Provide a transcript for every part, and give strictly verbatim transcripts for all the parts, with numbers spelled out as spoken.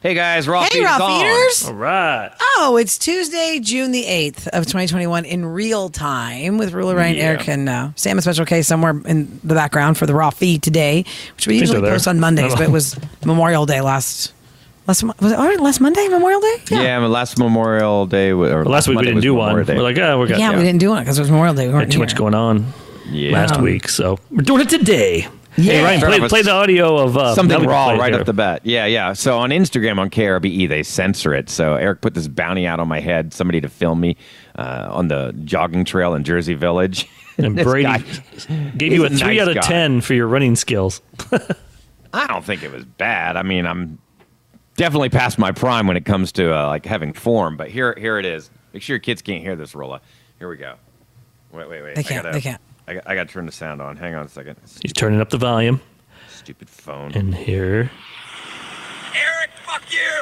Hey guys, Raw Hey, Feed is Raw on. Feeders. All right. Oh, it's Tuesday, June the eighth of twenty twenty-one in real time with Ruler Ryan, Yeah. Eric, and uh, Sam and Special K somewhere in the background for the Raw Feed today, which we usually they're post there. on Mondays, but it was Memorial Day last. Last mo- was it oh, last Monday? Memorial Day? Yeah, but last Memorial Day wa- or Well, last week we Monday didn't was do Memorial one. Day. We're like, oh, we're got Yeah, we didn't do it because it was Memorial Day. We had weren't too much here. going on Yeah. last week, so we're doing it today. Yeah. Hey, Ryan, Start play, off with play the audio of uh, now Something we can raw play it right here. off the bat. Yeah, yeah. So on Instagram on K R B E, they censor it. So Eric put this bounty out on my head, somebody to film me uh, on the jogging trail in Jersey Village. And This Brady guy- gave he's you a a three nice out of guy. ten for your running skills. I don't think it was bad. I mean, I'm definitely past my prime when it comes to uh, like having form. But here, here it is. Make sure your kids can't hear this, Rolla. Here we go. Wait, wait, wait. They can't, I gotta, they can't. I got, I got to turn the sound on. Hang on a second. He's turning up the volume, Stupid phone. and here Eric, fuck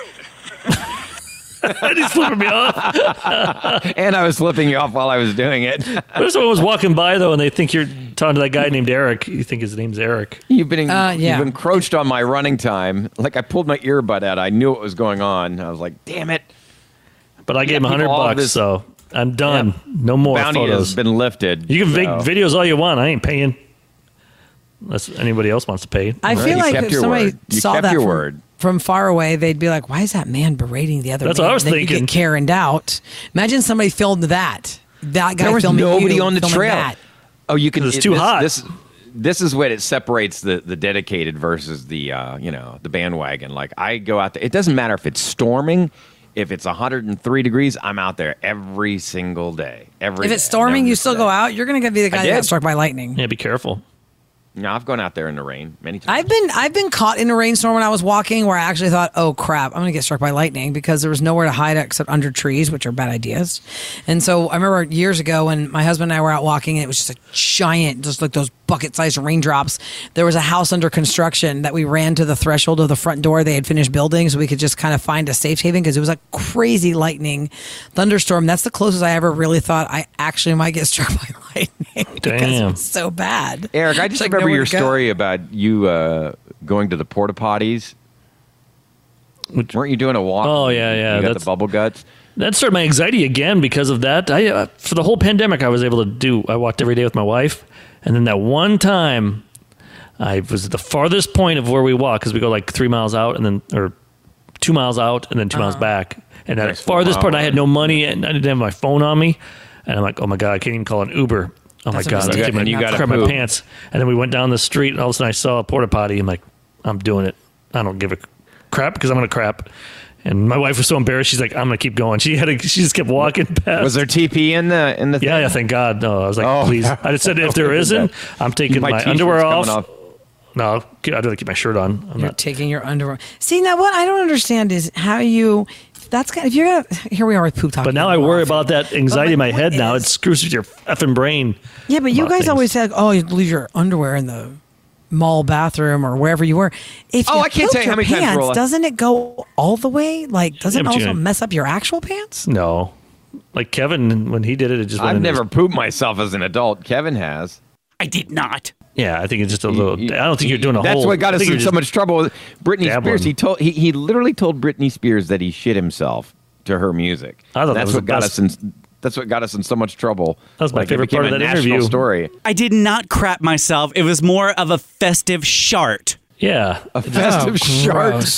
you! he's flipping me off. And I was flipping you off while I was doing it. What if someone was walking by though, and they think you're talking to that guy named Eric? You think his name's Eric? You've been Uh, yeah. you've encroached on my running time. Like I pulled my earbud out. I knew what was going on. I was like, damn it. But I gave him a people hundred all bucks, this- so I'm done. Yeah. No more Bounty photos. has been lifted. You can make so- videos all you want. I ain't paying. Unless anybody else wants to pay. I feel You like kept if your somebody word. You saw kept that your from, word. from far away, they'd be like, "Why is that man berating the other That's man?" what I was Then you thinking. get Karened out. Imagine somebody filmed that. That guy There was filming nobody you, on the filming trail. that. Oh, you can. It's it- too this, hot. This, this is what it separates the, the dedicated versus the uh, you know the bandwagon. Like I go out there. It doesn't matter if it's storming, if it's one hundred three degrees. I'm out there every single day. Every If it's day. storming, Never you miss still a go day. out. You're going to be the guy that got did. struck by lightning. Yeah, be careful. No, I've gone out there in the rain many times. I've been I've been caught in a rainstorm when I was walking where I actually thought, oh crap, I'm gonna get struck by lightning because there was nowhere to hide except under trees, which are bad ideas. And so I remember years ago when my husband and I were out walking, and it was just a giant, just like those bucket-sized raindrops. There was a house under construction that we ran to the threshold of the front door. They had finished building, so we could just kind of find a safe haven because it was a crazy lightning thunderstorm. That's the closest I ever really thought I actually might get struck by lightning because it Damn. was so bad. Eric, I It's just like remember nowhere your to go. story about you uh, going to the porta potties. Which- Weren't you doing a walk? Oh, yeah, yeah, You got that's- the bubble guts. That started my anxiety again because of that. I uh, for the whole pandemic, I was able to do. I walked every day with my wife, and then that one time, I was at the farthest point of where we walk because we go like three miles out and then or two miles out and then 2 miles back. And at Nice the farthest wow. part, I had no money and I didn't have my phone on me, and I'm like, oh my god, I can't even call an Uber. Oh That's a my god, I mistake. can't even You gotta grab my poop. pants. And then we went down the street, and all of a sudden I saw a porta potty. I'm like, I'm doing it. I don't give a crap because I'm gonna crap. And my wife was so embarrassed. She's like, I'm gonna keep going. She had to, she just kept walking past. Was there T P in the in the? Yeah, yeah, thank God. No, I was like, Oh. please. I just said, if there isn't, I'm taking my, t-shirt's underwear coming off. No, I'd rather keep my shirt on. I'm You're not. taking your underwear. See, now what I don't understand is how you. That's kind. If you're gonna, here we are with poop talk. But now I worry about that anxiety in my But my head point now. It is- screws with your effing brain. Yeah, but you about guys things. always said, "Oh, you leave your underwear in the mall bathroom or wherever you were." If Oh, you I can't poop tell you how your many times, pants, Rolla. doesn't it go all the way? Like, doesn't Yeah, it but you- also mess up your actual pants? No. Like Kevin, when he did it, it just went I've in his- never pooped myself as an adult. Kevin has. I did not. Yeah, I think it's just a little. You- I don't think you're doing a That's whole. what got I us think in you're so just- much trouble with Britney dabbling. Spears. He told he, he literally told Britney Spears that he shit himself to her music. I thought that that's was what the got best- us in. That's what got us in so much trouble. That was my Like, it favorite became part of a that national interview. Story. I did not crap myself. It was more of a festive shart. Yeah. A festive Oh, shark. gross.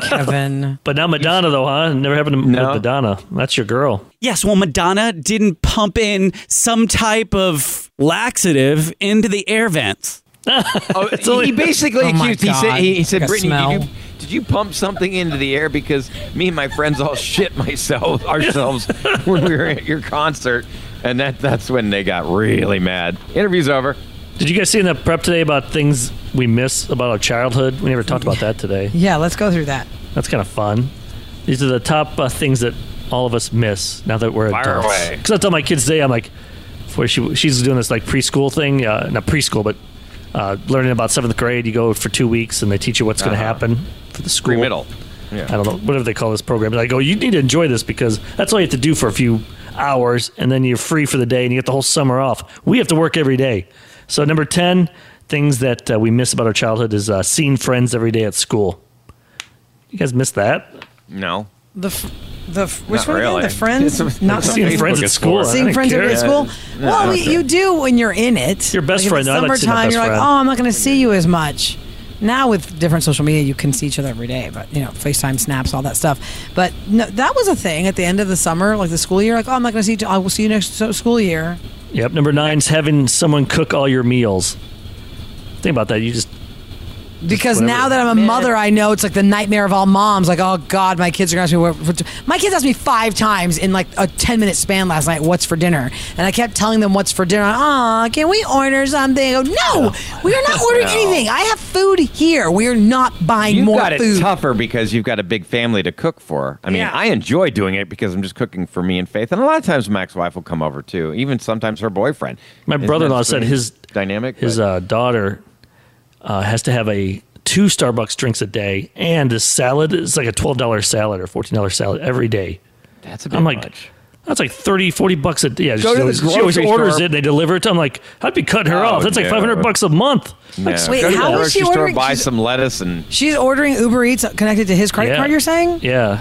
Kevin. But now Madonna, though, huh? Never happened to No. Madonna. That's your girl. Yes, well, Madonna didn't pump in some type of laxative into the air vents. Oh, It's only- he basically Oh my accused. He said, God. he, he said, Like a Brittany, smell. did you, did you pump something into the air because me and my friends all shit myself ourselves when we were at your concert, and that that's when they got really mad. Interview's over. Did you guys see in the prep today about things we miss about our childhood? We never talked about that today. Yeah, let's go through that. That's kind of fun. These are the top uh, things that all of us miss now that we're Fire adults. away. Because I tell my kids today, I'm like, where she she's doing this like preschool thing, uh, not preschool, but uh, learning about seventh grade. You go for two weeks and they teach you what's going to Uh-huh. happen for the school. Pre-middle. I Yeah. don't know, whatever they call this program. And I go, you need to enjoy this because that's all you have to do for a few hours, and then you're free for the day, and you get the whole summer off. We have to work every day. So number ten, things that uh, we miss about our childhood is uh, seeing friends every day at school. You guys missed that? No. The f- the f- which Not one again? really. The friends? It's a- Not it's a Seeing Facebook friends at is school. for. I Seeing don't friends care. at school? No, well, I we, don't you care. do when you're in it. Your best like friend, In the I like seeing my summertime, best you're like, friend. oh, I'm not going to see you as much. Now with different social media, you can see each other every day, but you know, FaceTime, snaps, all that stuff. But no, that was a thing at the end of the summer, like the school year. Like, oh, I'm not going to see you. I will see you next so- school year. Yep. Number nine is having someone cook all your meals. Think about that. You just Because whatever. now that I'm a mother, I know it's like the nightmare of all moms. Like, oh God, my kids are going to ask me what. what my kids asked me five times in like a ten minute span last night, what's for dinner? And I kept telling them what's for dinner. Aw, can we order something? I go, no, we are not ordering No. anything. I have food here. We are not buying You've more got it food. tougher because you've got a big family to cook for. I mean, Yeah. I enjoy doing it because I'm just cooking for me and Faith, and a lot of times Mac's wife will come over too. Even sometimes her boyfriend. My Isn't brother-in-law that said strange his dynamic. his But- uh, daughter uh, has to have a two Starbucks drinks a day and a salad. It's like a twelve dollar salad or fourteen dollar salad every day. That's a bit I'm like, much. that's like thirty, forty bucks a day. Yeah, Go she to the always, she always grocery orders store. it and they deliver it to. I'm like, I'd be cutting her Oh, off. That's like no. five hundred bucks a month. No. Wait, Go to how the is she grocery store, ordering- buy she's- some lettuce and She's ordering Uber Eats connected to his credit Yeah. card, you're saying? Yeah.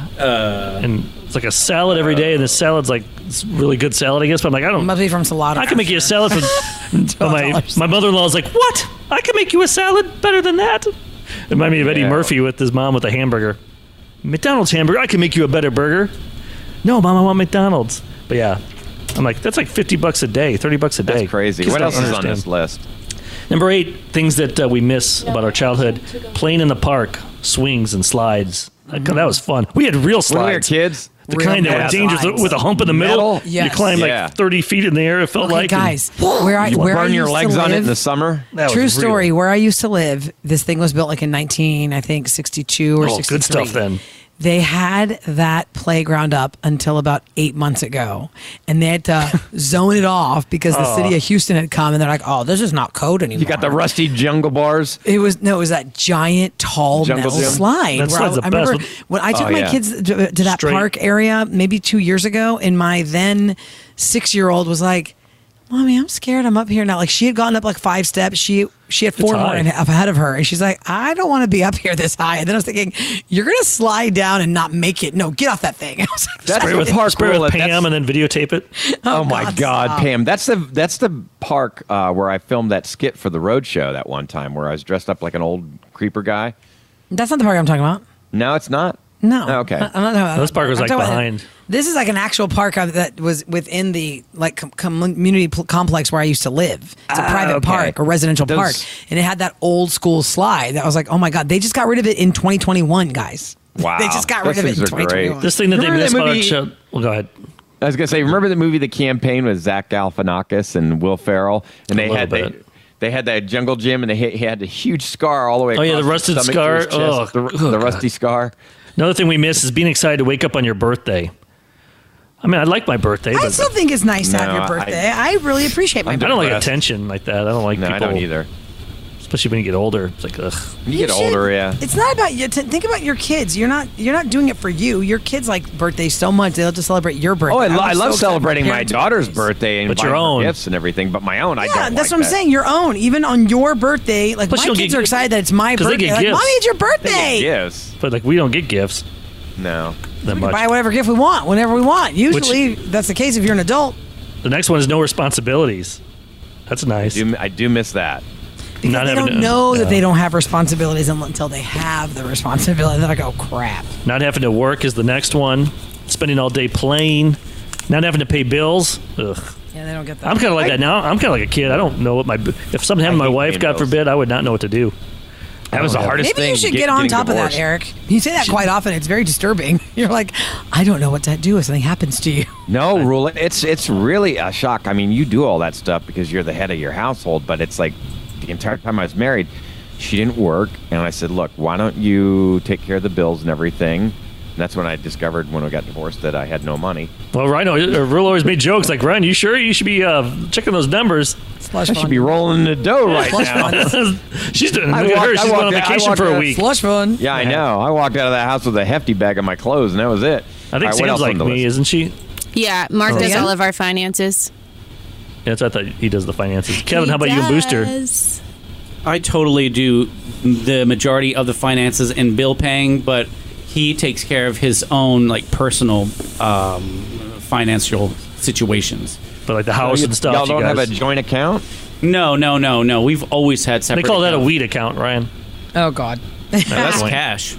and it's like a salad every day, and the salad's like it's really good salad, I guess. But I'm like, I It don't. must be from Salado. I can make you a salad for. but my my mother in law is like, what? I can make you a salad better than that. It reminded me of Eddie Yeah. Murphy with his mom with a hamburger. McDonald's hamburger. I can make you a better burger. No, mom, I want McDonald's. But yeah, I'm like, that's like fifty bucks a day, thirty bucks a day. that's crazy. Kids What don't else is on understand. this list? Number eight, things that uh, we miss about our childhood: playing in the park, swings and slides. That, that was fun. We had real When we were slides. kids, The Real kind that metal were dangerous slides. with a hump in the middle. Metal? Yes. You climb like Yeah. thirty feet in the air. It felt Okay, like and guys, where I you where I burn your used legs to on it live, in the summer. that was True real. story. Where I used to live, this thing was built like in nineteen, I think sixty-two or Oh, sixty-three. good stuff then. They had that playground up until about eight months ago, and they had to zone it off because the Oh. city of Houston had come, and they're like, "Oh, this is not code anymore." You got the rusty jungle bars. It was no, it was that giant, tall Jungle metal gym? slide. That where I, slide's the I remember best. when I took Oh, my yeah. kids to, to that Straight. park area maybe two years ago, and my then six-year-old was like, "Mommy, I'm scared. I'm up here now." Like she had gotten up like five steps. She she had four It's more high. in, up ahead of her, and she's like, "I don't want to be up here this high." And then I was thinking, "You're gonna slide down and not make it. No, get off that thing." I was like, That's Spray the with, park spray rule. with That's- Pam and then videotape it. Oh, my God, God, stop. Pam! That's the that's the park uh, where I filmed that skit for the road show that one time, where I was dressed up like an old creeper guy. That's not the park I'm talking about. No, it's not. No. Oh, okay. I- I'm not talking about This that park was, I'm like, talking about- behind. This is like an actual park uh, that was within the like com- community pl- complex where I used to live. It's a Ah, private okay. park, a residential Those- park, and it had that old school slide. That was like, oh my god, they just got rid of it in twenty twenty-one, guys. Wow. They just got Those rid of it in things are great. twenty twenty-one. This thing that Remember they missed that about our movie- child. Well, go ahead. I was gonna say, remember the movie The Campaign with Zach Galifianakis and Will Ferrell, and they little had they, bit. they had that jungle gym, and they had, he had a huge scar all the way. Oh, yeah, across the rusted his stomach to his scar. chest. Oh, the, oh, the God. rusty scar. Another thing we miss is being excited to wake up on your birthday. I mean, I like my birthday, I but still think it's nice to have No, your I- birthday. I, really appreciate my I'm I birthday. don't like depressed. attention like that. I don't like No, people. I don't either. Especially when you get older. It's like, ugh. When you, get should- older, yeah. It's not about you. T- think about your kids. You're not. You're not doing it for you. Your kids like birthdays so much they love to celebrate your birthday. Oh, I, lo- was I so love excited celebrating for my parents' daughter's birthdays. birthday and But your buying her own. gifts and everything. But my own, I Yeah, don't. that's like what I'm that. saying. Your own, even on your birthday, like Plus my you don't kids get- are excited that it's my 'cause they birthday. get Like, gifts. Mommy, it's your They birthday. get gifts. But like, we don't get gifts No. that We can much. buy whatever gift we want whenever we want. Usually, that's the case if you're an adult. The next one is no responsibilities. That's nice. Do, I do miss that. Because Not they having don't to- know that yeah. they don't have responsibilities until they have the responsibility. Then I go, crap. Not having to work is the next one. Spending all day playing. Not having to pay bills. Ugh. Yeah, they don't get that. I'm kind of like that now. I'm kind of like a kid. I don't know what my if something happened to my hate wife, paying God bills. forbid, I would not know what to do. That was the Yeah. hardest Maybe thing. you should get, get on getting top divorced. of that, Eric. You say that quite often. It's very disturbing. You're like, I don't know what to do if something happens to you. No, Rule. It's it's really a shock. I mean, you do all that stuff because you're the head of your household, but it's like the entire time I was married, she didn't work, and I said, "Look, why don't you take care of the bills and everything?" And that's when I discovered when we got divorced that I had no money. Well, Ryan, Rule always made jokes like, Ryan, you sure you should be uh, checking those numbers? Slush I fund. should be rolling the dough right Slush now. fund. She's doing. I Look at walked- her. I She's going on walked- I vacation walked for a out- week. Slush fund. Yeah, I know. I walked out of that house with a hefty bag of my clothes, and that was it. I think All right, what Sam's else like on the me, list? isn't she? Yeah, Mark Oh, does yeah? all of our finances. Yeah, that's what I thought he does the finances. Kevin, He how about you and Booster? does. I totally do the majority of the finances and bill paying, but he takes care of his own like personal um, financial situations. But like the house and stuff. Y'all don't you have a guys, joint account? No, no, no, no. We've always had they separate. call that a accounts. weed account, Ryan. Oh God. No, that's cash.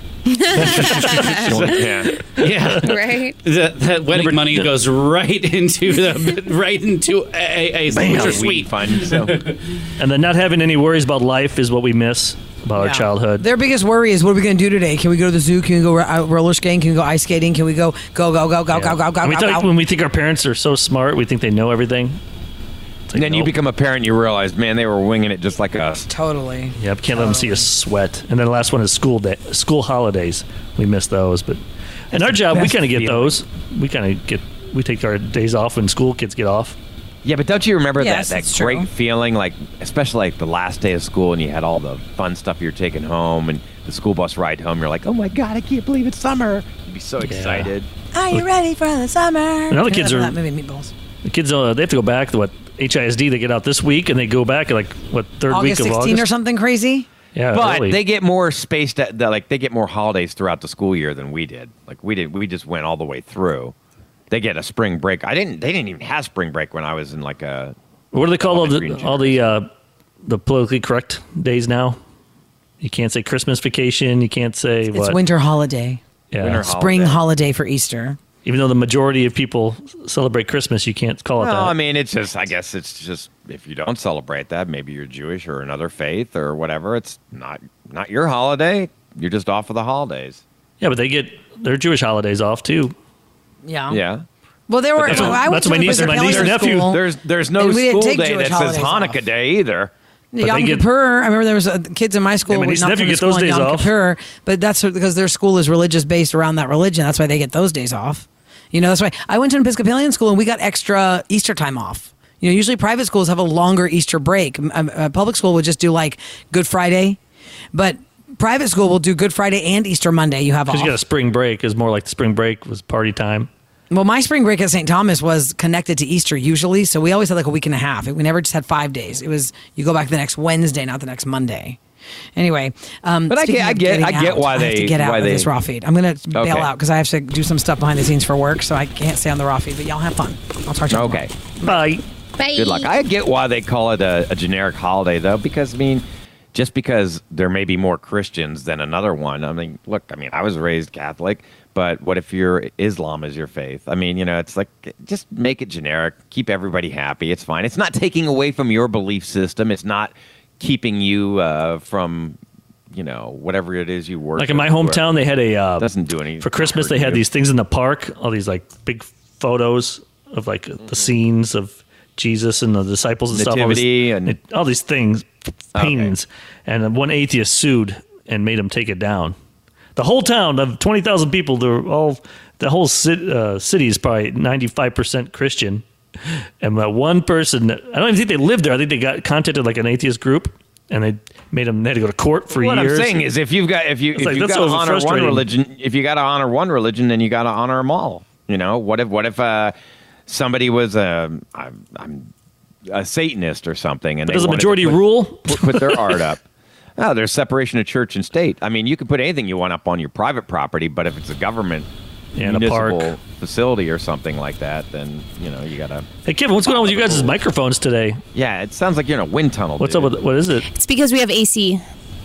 yeah. Yeah. Right? That, that wedding Number- money goes right into the right into a, a, a signature Weed suite. fund. So. And then not having any worries about life is what we miss about our Yeah. childhood. Their biggest worry is what are we going to do today? Can we go to the zoo? Can we go ro- roller skating? Can we go ice skating? Can we go go go go go go go go And we go? think, go? when we think our parents are so smart, we think they know everything. It's like, And then you nope. become a parent, you realize, man, they were winging it just like us. Totally. Yep, can't let them see us sweat. And then the last one is school day, school holidays. We miss those, but in our job, we best kind of get feeling. those. We kind of get we take our days off when school kids get off. Yeah, but don't you remember Yes, that, that that's great true. feeling, like especially like the last day of school, and you had all the fun stuff you're taking home, and the school bus ride home. You're like, oh my god, I can't believe it's summer. You'd be so excited. Are you ready for the summer? And other kids are- that movie Meatballs. The kids, uh, they have to go back to what H I S D. They get out this week, and they go back at like what third August week of sixteenth August or something crazy. Yeah, But early. they get more spaced. At, the- like they get more holidays throughout the school year than we did. Like we did, we just went all the way through. They get a spring break. I didn't. They didn't even have spring break when I was in like a. What do they call all elementary the and all the uh, the politically correct days now? You can't say Christmas vacation. You can't say It's what? winter holiday, Yeah. Winter spring holiday. holiday for Easter. Even though the majority of people celebrate Christmas, you can't call it No, that. I mean it's just. I guess it's just if you don't celebrate that, maybe you're Jewish or another faith or whatever. It's not not your holiday. You're just off for the holidays. yeah, but they get their Jewish holidays off too. Yeah. Yeah. Well, there were. That's what- I went that's to what my an niece- my Episcopalian niece and nephew- school. There's there's no And we didn't school take day Jewish that says holidays Hanukkah off. Day either. Yom they get- Kippur. I remember there was uh, kids in my school Yeah, my would niece not and come nephew to get those school on days Yom off. Kippur, but that's because their school is religious based around that religion. That's why they get those days off. You know, that's why I went to an Episcopalian school and we got extra Easter time off. You know, usually private schools have a longer Easter break. Um, uh, public school would just do like Good Friday, but private school will do Good Friday and Easter Monday. You have off. Because you got a spring break. Is more like the spring break was party time. Well, my spring break at Saint Thomas was connected to Easter usually, so we always had like a week and a half. We never just had five days. It was you go back the next Wednesday, not the next Monday. Anyway, um, But I speaking get- I of get- getting I get out, why I have to they- get out why of they- this raw feed. I'm gonna bail Okay. out because I have to do some stuff behind the scenes for work, so I can't stay on the raw feed. But y'all have fun. I'll talk to you Okay. tomorrow. Bye. Bye. Good luck. I get why they call it a, a generic holiday, though, because, I mean, just because there may be more Christians than another one. I mean, look, I mean, I was raised Catholic, but what if your Islam is your faith? I mean, you know, it's like, just make it generic. Keep everybody happy. It's fine. It's not taking away from your belief system. It's not keeping you uh, from, you know, whatever it is you work. Like in my hometown, they had a uh, doesn't do any for Christmas. They hurt had you. these things in the park. All these like big photos of like the scenes of Jesus and the disciples and Nativity stuff. All, this, and- it- all these things, paintings. And then one atheist sued and made him take it down. The whole town of twenty thousand people, they're all the whole city, uh, city is probably ninety-five percent Christian. And that one person, I don't even think they lived there. I think they got contacted like an atheist group, and they made them. They had to go to court for what years. I'm saying is, if you've got if you It's if like, you that's got to so honor one frustrating. religion, if you got to honor one religion, then you got to honor them all. You know, what if what if uh, somebody was a I'm, I'm a Satanist or something, and But they does the wanted to majority put, rule? put, put their art up? Oh, there's separation of church and state. I mean, you can put anything you want up on your private property, but if it's a government Yeah, in a municipal park. facility or something like that, then you know you gotta. Hey, Kevin, what's going on with you guys' microphones today? Yeah, it sounds like you're in a wind tunnel. What's dude. up with what is it? It's because we have A C.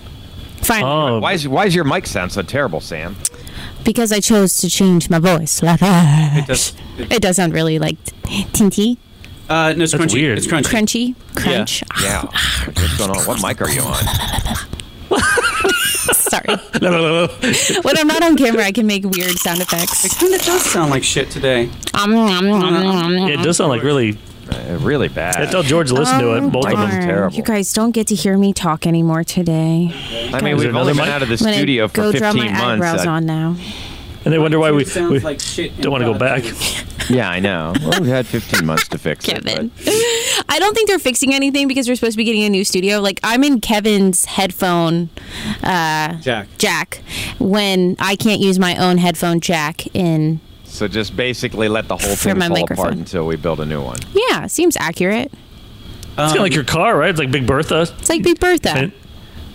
Fine. Oh, Why is why is your mic sound so terrible, Sam? Because I chose to change my voice. It does. It does sound really like tinty, Uh, no, it's That's crunchy. weird. It's crunchy. crunchy, crunch. Yeah, what's going on? What mic are you on? Sorry. When I'm not on camera, I can make weird sound It effects. kind of does sound like shit today. Um, um, um, um, yeah, it does sound like really. Uh, really bad. I tell George to listen to it. Both of them. Darn. terrible. You guys don't get to hear me talk anymore today. I mean, Is there we've only another been mic? out of the I'm gonna studio for go draw my fifteen months. eyebrows Uh, on now. And they wonder why we, It sounds we like shit in don't want to go back. product. yeah, I know. Well, we've had fifteen months to fix Kevin. it. I don't think they're fixing anything because we're supposed to be getting a new studio. Like, I'm in Kevin's headphone uh, Jack. jack when I can't use my own headphone jack in. But, so just basically let the whole For thing my fall microphone. apart until we build a new one. Yeah, seems accurate. It's kind of like your car, right? It's like Big Bertha. It's like Big Bertha. And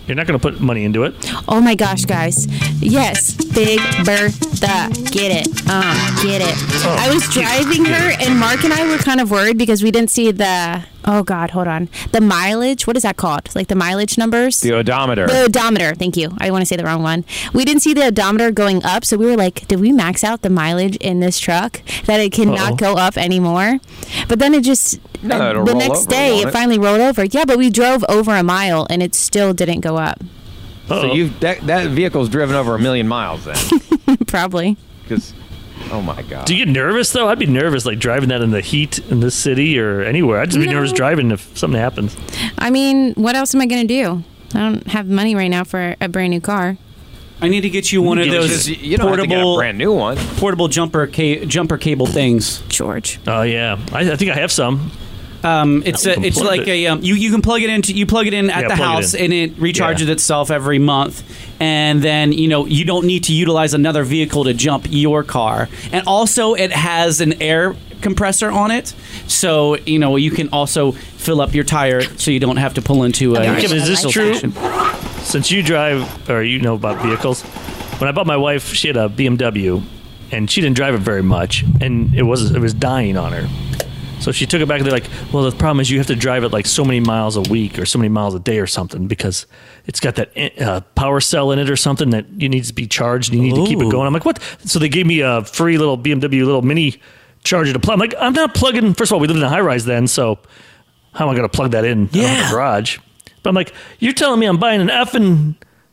You're not going to put money into it. Oh my gosh, guys. Yes, Big Bertha. Get it. Uh, get it. Oh, I was driving her, and Mark and I were kind of worried because we didn't see the, oh God, hold on. The mileage. What is that called? Like the mileage numbers? The odometer. The odometer. Thank you. I want to say the wrong one. We didn't see the odometer going up, so we were like, did we max out the mileage in this truck that it cannot Uh-oh. go up anymore? But then it just, No, it'll the roll next over, day, won't it it? finally rolled over. Yeah, but we drove over a mile, and it still didn't go up. So Uh-oh. you that that vehicle's driven over a million miles then, Probably. because oh my god. Do you get nervous though? I'd be nervous like driving that in the heat in this city or anywhere. I'd just be No. nervous driving if something happens. I mean, what else am I going to do? I don't have money right now for a brand new car. I need to get you one of You those Just- you don't have to get a portable brand new one. portable jumper ca- jumper cable things. George. Oh yeah, I, I think I have some. Um, it's No, a, it's plug like it. a um, you you can plug it into you plug it in at Yeah, the plug it house in. and it recharges Yeah. itself every month, and then you know you don't need to utilize another vehicle to jump your car, and also it has an air compressor on it, so you know you can also fill up your tire so you don't have to pull into a. Okay, Kevin, is this I like true? that. Since you drive or you know about vehicles, when I bought my wife, she had a B M W, and she didn't drive it very much, and it was it was dying on her. So she took it back, and they're like, well, the problem is you have to drive it like so many miles a week or so many miles a day or something because it's got that uh, power cell in it or something that you need to be charged and you need to keep it Ooh. going. I'm like, what? So they gave me a free little B M W little mini charger to plug. I'm like, I'm not plugging. First of all, we lived in a high rise then, so how am I going to plug that in? I don't have Yeah. a garage. But I'm like, you're telling me I'm buying an effing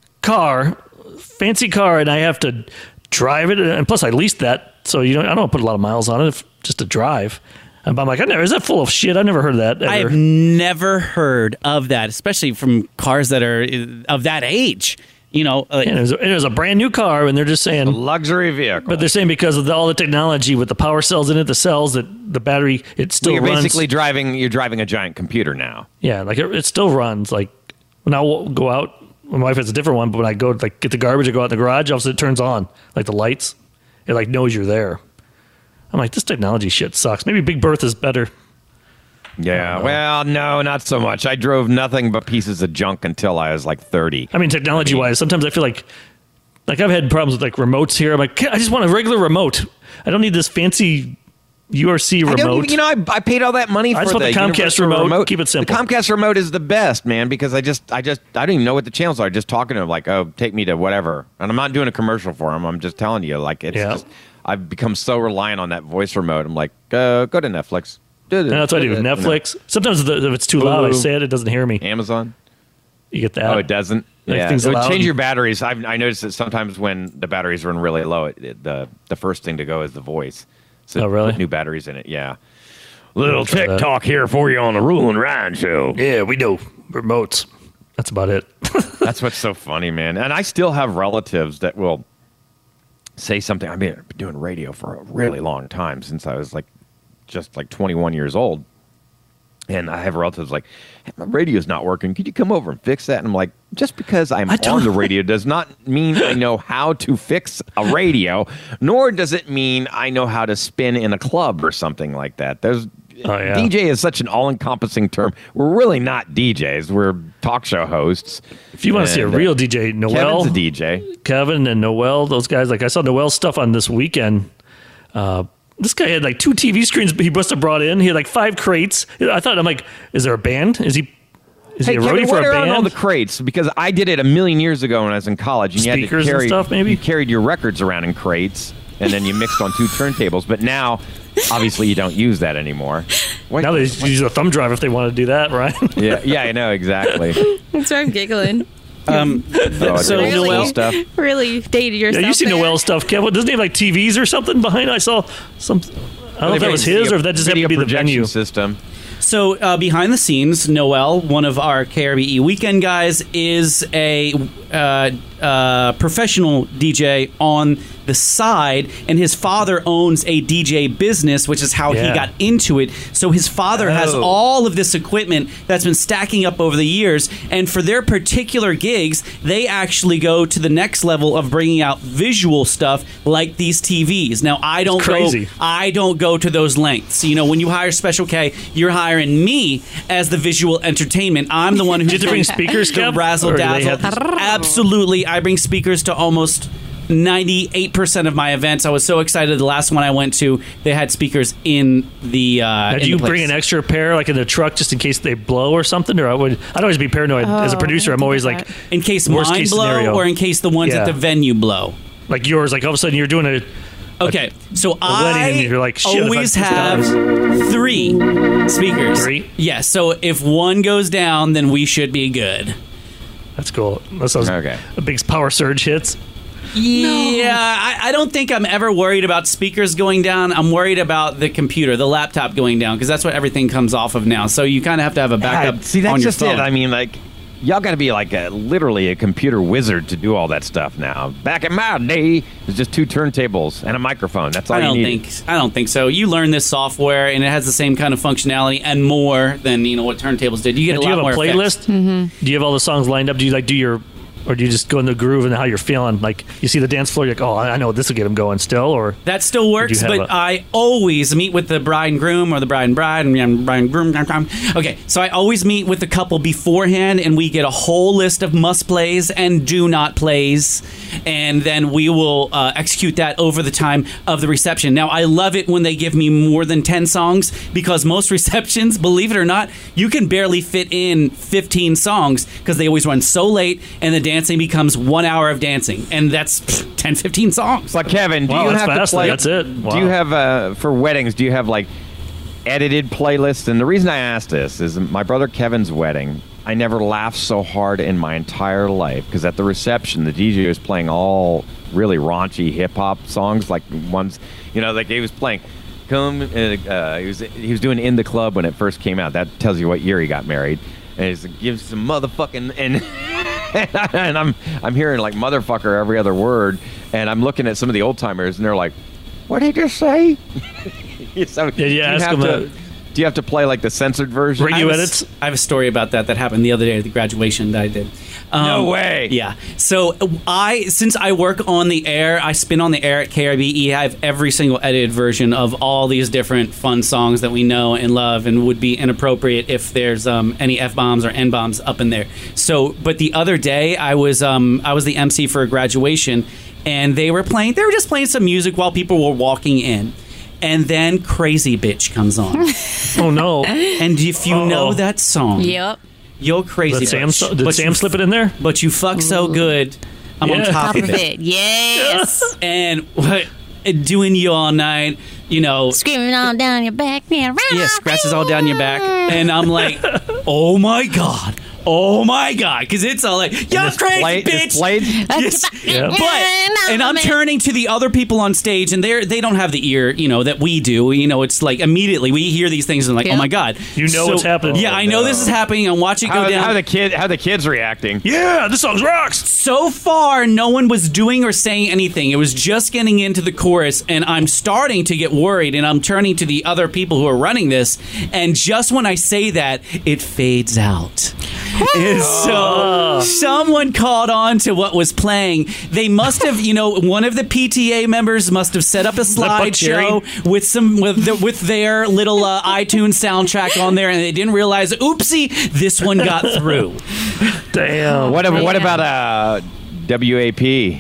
car, fancy car, and I have to drive it, and plus I leased that, so you know I don't want to put a lot of miles on it if, just to drive. And I'm like, I never, is that full of shit? I've never heard of that ever. I have never heard of that, especially from cars that are uh, of that age. You know, like, And it was, it was a brand new car, and they're just A saying, luxury vehicle. but they're saying because of the, all the technology with the power cells in it, the cells that the battery, it still you're runs. basically driving. You're driving a giant computer now. Yeah, like it, it still runs. Like when I w- go out, my wife has a different one, but when I go like get the garbage, I go out in the garage, all of a sudden it turns on, like the lights. It like knows you're there. I'm like, this technology shit sucks. Maybe Big Bertha's better. Yeah. Well, no, not so much. I drove nothing but pieces of junk until I was like thirty. I mean, technology wise, sometimes I feel like, like I've had problems with like remotes here. I'm like, I just want a regular remote. I don't need this fancy U R C I remote. don't even, you know, I, I paid all that money for I just the, want the Comcast universal remote. Keep it simple. The Comcast remote is the best, man, because I just, I just, I don't even know what the channels are. Just talking to them, like, oh, take me to whatever, and I'm not doing a commercial for them. I'm just telling you, like, it's Yeah. just, I've become so reliant on that voice remote. I'm like, uh, go to Netflix. and that's what I do with Netflix. Sometimes the, if it's too loud, I Hulu. say it, it doesn't hear me. Amazon. You get that. Oh, it doesn't. Like Yeah, things it would loud. change your batteries. I've, I noticed that sometimes when the batteries run really low, it, it, the the first thing to go is the voice. So Oh, really? put new batteries in it. Yeah. Little try tech that. talk here for you on the Rule and Ryan show. Yeah, we know remotes. That's about it. That's what's so funny, man. And I still have relatives that will say something. I mean, I've been doing radio for a really long time, since I was like just like twenty-one years old. And I have relatives like, hey, my radio's not working. Could you come over and fix that? And I'm like, just because I'm I don't- on the radio does not mean I know how to fix a radio, nor does it mean I know how to spin in a club or something like that. There's Oh, yeah. D J is such an all-encompassing term. We're really not D Js. We're talk show hosts. If you want to see a And, uh, real D J, Noel, Kevin's a D J. Kevin and Noel, those guys, like I saw Noel's stuff on this weekend. Uh, this guy had like two T V screens he must have brought in. He had like five crates. I thought, I'm like, is there a band? Is he is Hey, he a Kevin, roadie for what a are band? on all the crates? Because I did it a million years ago when I was in college. And you Speakers had and to carry, stuff, maybe? You carried your records around in crates, and then you mixed on two turntables. But now, obviously, you don't use that anymore. What- Now they use a thumb drive if they want to do that, right? yeah, yeah, I know, exactly. That's why I'm giggling. um, Oh, So, it's Noel- cool stuff. Really dated yourself. Yeah, you see there. Noel's stuff, Kevin. Doesn't he have like T Vs or something behind? I saw some. I don't know if that was his or if that just happened to be the Video projection venue. system. So uh, behind the scenes, Noel, one of our K R B E weekend guys, is a uh, uh, professional D J on the side, and his father owns a D J business, which is how Yeah. he got into it. So his father has Oh. all of this equipment that's been stacking up over the years, and for their particular gigs, they actually go to the next level of bringing out visual stuff like these T Vs. Now, I don't crazy. go I don't go to those lengths. You know, when you hire Special K, you're hiring me as the visual entertainment. I'm the one who's Did you bring speakers, the Kev? razzle Or do they dazzle. have- Absolutely, I bring speakers to almost ninety-eight percent of my events. I was so excited. The last one I went to, they had speakers in the. Uh, Now, in do you the place. bring an extra pair, like in the truck, just in case they blow or something? Or I would, I'd always be paranoid as a Oh, producer. I I'm didn't always think like, of in case worst mine case blow, scenario. or in case the ones Yeah. at the venue blow. like yours. Like all of a sudden you're doing a. Okay, so wedding I and you're like, shit, if always I- have three speakers. Three? Yeah, so if one goes down, then we should be good. That's cool. Unless those Okay. a big power surge hits. Yeah, I, I don't think I'm ever worried about speakers going down. I'm worried about the computer, the laptop going down, because that's what everything comes off of now. So you kind of have to have a backup God, see, that's on your just phone. it. I mean, like, y'all got to be like a, literally a computer wizard to do all that stuff now. Back in my day, it was just two turntables and a microphone. That's all I don't you needed. think I don't think so. You learn this software, and it has the same kind of functionality and more than you know what turntables did. You get And a do you lot have a more effects. playlist? Mm-hmm. Do you have all the songs lined up? Do you like do your, or do you just go in the groove and how you're feeling? Like you see the dance floor, you're like, oh, I know this will get them going still. Or That still works, have but a- I always meet with the bride and groom or the bride and bride and and bride and groom. Okay, so I always meet with the couple beforehand, and we get a whole list of must plays and do not plays, and then we will uh, execute that over the time of the reception. Now, I love it when they give me more than ten songs, because most receptions, believe it or not, you can barely fit in fifteen songs because they always run so late, and the dancing becomes one hour of dancing, and that's pff, ten, fifteen songs. But Kevin, do Wow, you that's have fast. to play? That's it. Do you Wow. have uh, for weddings? Do you have like edited playlists? And the reason I asked this is my brother Kevin's wedding. I never laughed so hard in my entire life because at the reception, the D J was playing all really raunchy hip hop songs, like ones, you know, like he was playing. Come, uh, uh, he was he was doing In the Club when it first came out. That tells you what year he got married. And he's like, gives some motherfucking and and I'm I'm hearing like motherfucker every other word, and I'm looking at some of the old timers, and they're like, "What did he just say?" So, Yeah, yeah, do you ask have them to, that. do you have to play like the censored version? Radio I have a edits? s- I have a story about that that happened the other day at the graduation that I did. Um, No way. Yeah. So I, since I work on the air, I spin on the air at K R B E. I have every single edited version of all these different fun songs that we know and love, and would be inappropriate if there's um, any f bombs or n bombs up in there. So, but the other day I was um, I was the M C for a graduation, and they were playing. They were just playing some music while people were walking in. And then Crazy Bitch comes on. oh no, And if you Uh-oh. know that song, Yep. you're Crazy did Sam, Bitch. so- did But Sam you- slip it in there? But you fuck so good, I'm on Yeah. top, Top of of it. it. Yes. And what, doing you all night, you know, Screaming all down your back. Yeah, yeah, scratches all down your back. And I'm like, oh my God. Oh my God. Because it's all like, you're Just crazy, play- bitch. just played? Yes. Yeah. But and I'm turning to the other people on stage, and they're they don't have the ear, you know, that we do. You know, it's like immediately we hear these things and like, Yeah. oh my God, You know what's happening. Yeah, I know this is happening. I'm watching it go How, down. how the kid? How the kids reacting? Yeah, this song rocks. So far, no one was doing or saying anything. It was just getting into the chorus, and I'm starting to get worried, and I'm turning to the other people who are running this, and just when I say that, it fades out. And so someone caught on to what was playing. They must have, you know, one of the P T A members must have set up a Buck slideshow with some with the, with their little uh, iTunes soundtrack on there, and they didn't realize, oopsie, this one got through. Damn. What, ab- what Yeah. about uh, W A P?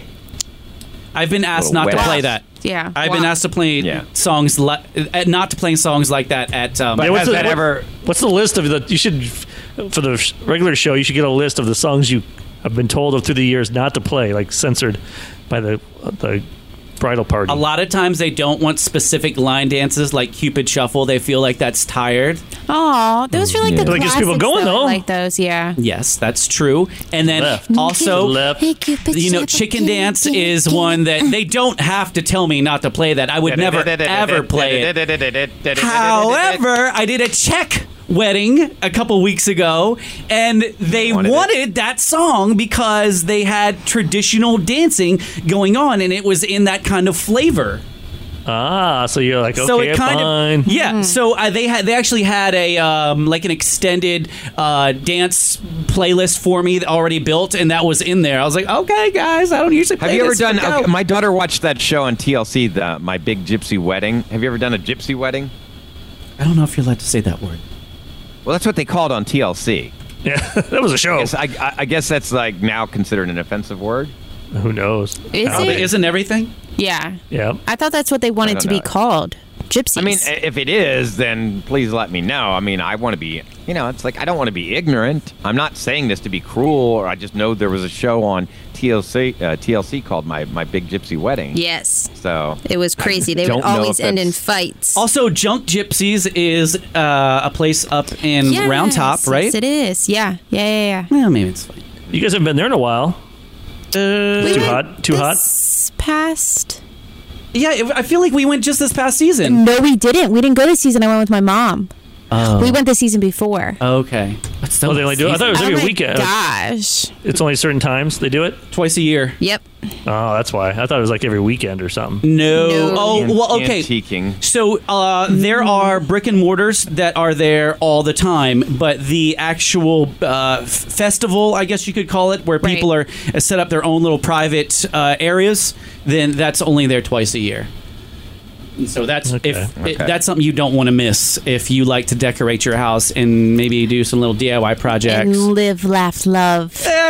I've been asked Little not to wet play ass. that. Yeah. I've been Wow. asked to play Yeah. songs, li- uh, not to play songs like that at. Um, But Yeah, what's has the- that what- ever? What's the list of the? You should, for the sh- regular show, you should get a list of the songs you have been told of through the years not to play, like censored by the the bridal party. a lot of times they don't want specific line dances like Cupid Shuffle. They feel like that's tired. Oh, those are like the But it gets people classics, going, though. though. Like those, yeah. Yes, that's true. And then Left. also, Left. Hey, Cupid, you know, shut Chicken up, Dance Cupid, is Cupid. one that they don't have to tell me not to play that. I would never ever play it. it. However, I did a check wedding a couple weeks ago, and they Wanted wanted, it. that song because they had traditional dancing going on, and it was in that kind of flavor. Ah, so you're like, okay, so it kind fine. of yeah. So uh, they had they actually had a um, like an extended uh, dance playlist for me already built, and that was in there. I was like, okay, guys, I don't usually play Have you ever this, done? but go. Okay, my daughter watched that show on T L C, the My Big Gypsy Wedding. Have you ever done a gypsy wedding? I don't know if you're allowed to say that word. Well, that's what they called on T L C. Yeah, that was a show. I guess, I, I- I guess that's like now considered an offensive word. Who knows? Is How it? they- Isn't everything? Yeah. Yeah. I thought that's what they wanted don't to be know. called. Gypsies. I mean, if it is, then please let me know. I mean, I want to be, you know, it's like I don't want to be ignorant. I'm not saying this to be cruel, or I just know there was a show on T L C, uh, T L C called My My Big Gypsy Wedding. yes. So It was crazy. They don't would know always if end in that's- fights. Also, Junk Gypsies is uh, a place up in Yes, Round Top, right? Yes, it is. Yeah. Yeah, yeah, yeah. Well, maybe it's fine. You guys haven't been there in a while. Uh, We Too went hot? Too hot? this past. yeah, it- I feel like we went just this past season. No, we didn't. We didn't go this season. I went with my mom. Oh. We went the season before. Okay. What's the Oh, they only do it? I thought it was oh every my weekend. gosh. It's only certain times they do it. Twice a year. Yep. Oh, that's why. I thought it was like every weekend or something. No. No. Oh, An- well, okay. antiquing. So uh, there are brick and mortars that are there all the time, but the actual uh, f- festival, I guess you could call it, where Right. people are uh, set up their own little private uh, areas, then that's only there twice a year. And so that's Okay. if Okay. It, that's something you don't want to miss if you like to decorate your house and maybe do some little D I Y projects. And live, laugh, love.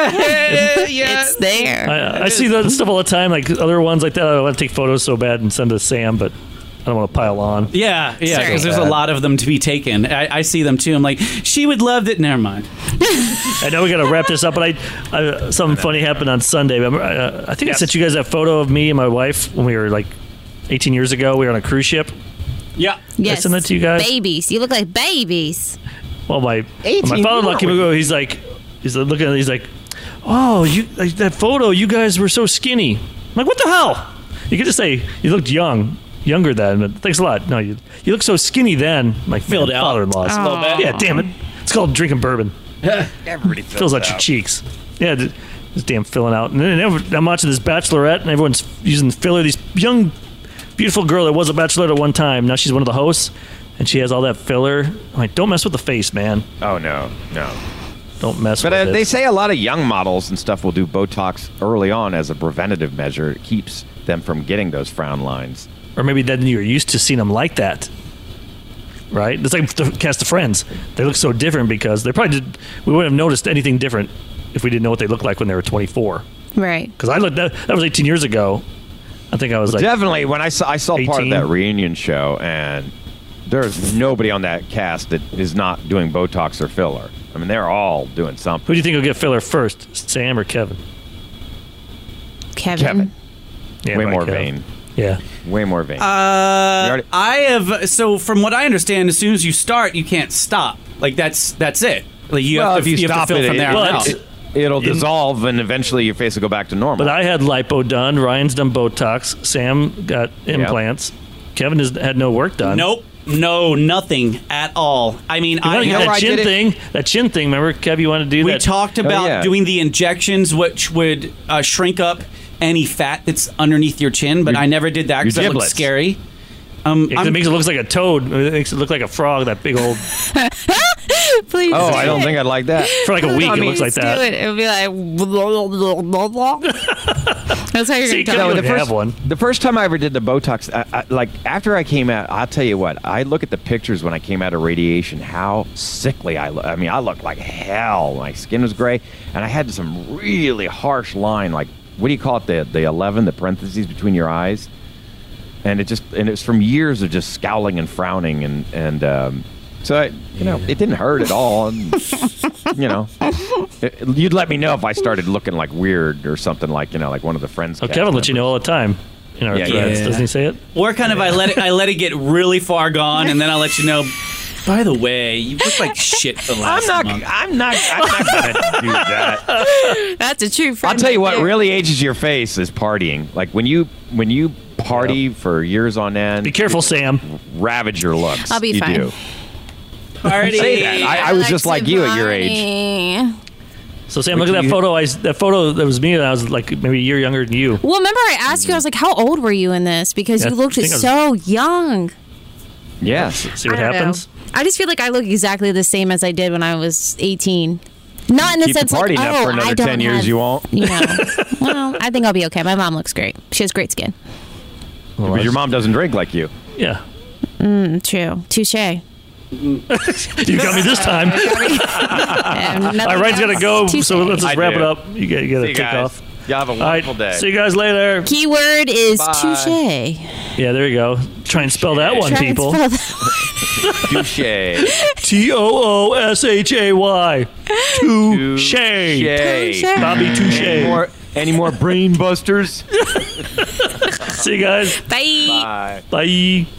It's there. I, I see that stuff all the time, like other ones like that. I want to take photos so bad and send to Sam, but I don't want to pile on. Yeah, yeah, Sorry. because there's a lot of them to be taken. I, I see them too. I'm like, she would love that. Never mind. I know we got to wrap this up, but I, I something funny happened on Sunday. Remember, I, I think Yes. I sent you guys that photo of me and my wife when we were like eighteen years ago. We were on a cruise ship. Yeah. Yes. send that to you guys? Babies. You look like babies. Well, my eighteen, my father-in-law you came weren't ago. He's like, he's like looking at. it, He's like, oh, you like that photo. You guys were so skinny. I'm like, what the hell? You could just say you looked young, younger then. But thanks a lot. No, you you look so skinny then. I'm like, Filled man, out. father-in-law. A little bit. Yeah, damn it. It's called drinking bourbon. Everybody Fills out your cheeks. Yeah, th- this damn filling out. And then every- I'm watching this Bachelorette, and everyone's using filler. This young, beautiful girl that was a Bachelorette at one time. Now she's one of the hosts, and she has all that filler. I'm like, don't mess with the face, man. Oh no, no. Don't mess But with uh, it. they say a lot of young models and stuff will do Botox early on as a preventative measure. It keeps them from getting those frown lines. Or maybe then you're used to seeing them like that, right? It's like the cast of Friends. They look so different because they probably did. We wouldn't have noticed anything different if we didn't know what they looked like when they were twenty-four. Right. Because I looked that, that was eighteen years ago. I think I was like, Definitely, when I saw I saw part of eighteen. that reunion show, and there's nobody on that cast that is not doing Botox or filler. I mean, they're all doing who something. do you think will get filler first, Sam or Kevin? Kevin. Kevin, Yeah, way probably more Kevin. vain, Yeah. way more vain. Uh, already- I have. So from what I understand, as soon as you start, you can't stop. Like that's that's it. Like you well, have if to, you, you have stop to fill it, from it, there it, on But- out. it, it'll In- dissolve, and eventually your face will go back to normal. But I had lipo done. Ryan's done Botox. Sam got implants. Kevin has had no work done. Nope. No, nothing at all. I mean, You I know, know that where I chin did it? thing. That chin thing. Remember, Kev, you wanted to do we that? talked about Oh, yeah. doing the injections, which would uh, shrink up any fat that's underneath your chin, but Your- I never did that because your that looks giblets. scary. Um, Yeah, 'cause I'm- it makes it look like a toad. It makes it look like a frog. That big old Please. oh, do I don't it. think I'd like that. for like a week. I it mean, looks like Please that. Do it. It'll be like. That's how you're See, gonna Kevin tell would me. the have first, one. The first time I ever did the Botox, I, I, like after I came out, I'll tell you what. I look at the pictures when I came out of radiation. How sickly I look. I mean, I looked like hell. My skin was gray, and I had some really harsh line. Like, what do you call it? The the eleven, the parentheses between your eyes, and it just and it was from years of just scowling and frowning, and and um, so I, you know, it didn't hurt at all. And, you know, it, you'd let me know if I started looking like weird or something, like you know, like one of the friends. Oh, cast Kevin lets you members. know all the time in our Yeah, threads. yeah. Doesn't he say it? or kind of I let it I let it get really far gone, and then I'll let you know. By the way, you look like shit the I'm last not. month. I'm not. I'm not gonna do that. That's a true friend. I'll tell you right what there. really ages your face is partying. Like when you when you party for years on end, Be careful, Sam. ravage your looks. I'll be you fine. Do. Party. Say that. I, I was just to like you at your age. party. So Sam, Would look at that you- photo. I that photo that was me. And I was like maybe a year younger than you. Well, remember I asked you, I was like, how old were you in this? Because Yeah, you looked I think I was- so young. Yes. See what I don't know. happens. I just feel like I look exactly the same as I did when I was eighteen. Not in the Keep the sense party like, up oh, for I another don't ten years, have- you won't. You know, well, I think I'll be okay. My mom looks great. She has great skin. Well, Because your mom doesn't drink like you. Yeah. Mm, true. Touche. You got me this time. Um, All right, Ryan's got to go. Touche. So let's just I wrap do. it up. You got, you got to See you take guys. off. Y'all have a All right. wonderful day. See you guys later. Keyword is Bye. touche. Yeah, there you go. Try and spell that one, Try and people. spell that. Touche. T O O S H A Y. Touche. Touche. Bobby Any Touche. more, any more brain busters? See you guys. Bye. Bye. Bye.